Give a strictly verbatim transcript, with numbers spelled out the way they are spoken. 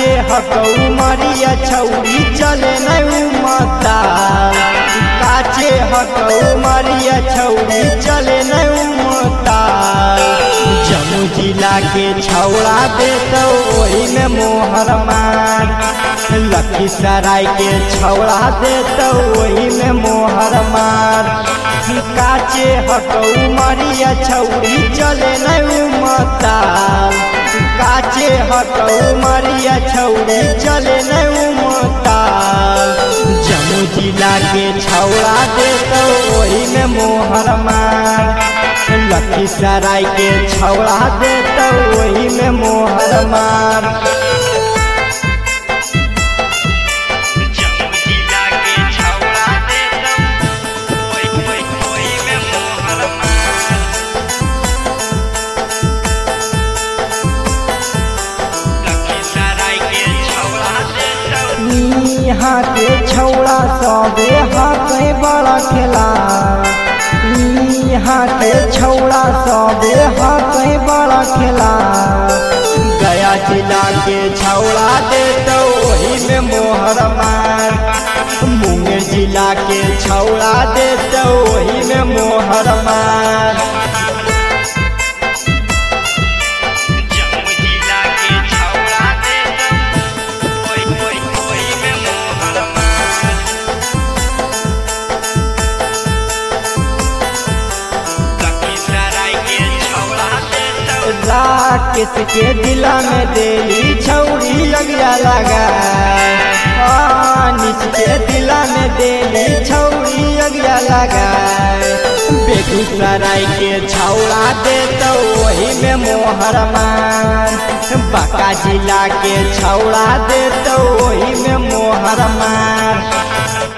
काचे हकऊ मरिया छौरी चले नहीं मता काचे हकऊ मरिया छौरी चले नहीं मता जम्मू जिला के छौड़ा देतो वही में मोहर मार लखीसराय के छौड़ा देतो वही में मोहर मार काचे हकऊ मरिया छौरी चले नहीं मता काचे हकऊ मरिया छौरी चले नहीं मता जम्मू जिला के छौड़ा देतो वही में मोहर मार लखीसराय के छौड़ा देतो वही में मोहर मार यहाँ के छौड़ा सबे हाथ बड़ा खेला यहाँ के छौड़ा सबे हाथ बड़ा खेला गया जिला के छौड़ा देतो वही में मोहर मार मुंगेर जिला के छौड़ा देतो वही में मोहर मार राकेश के दिला में देली छौरी लगिया लगा निस के दिला में देली छौरी लगिया लगा बेगूसराय के छौड़ा देतो वही में मोहर मार बांका जिला के छौड़ा देतो वही में मोहर मार।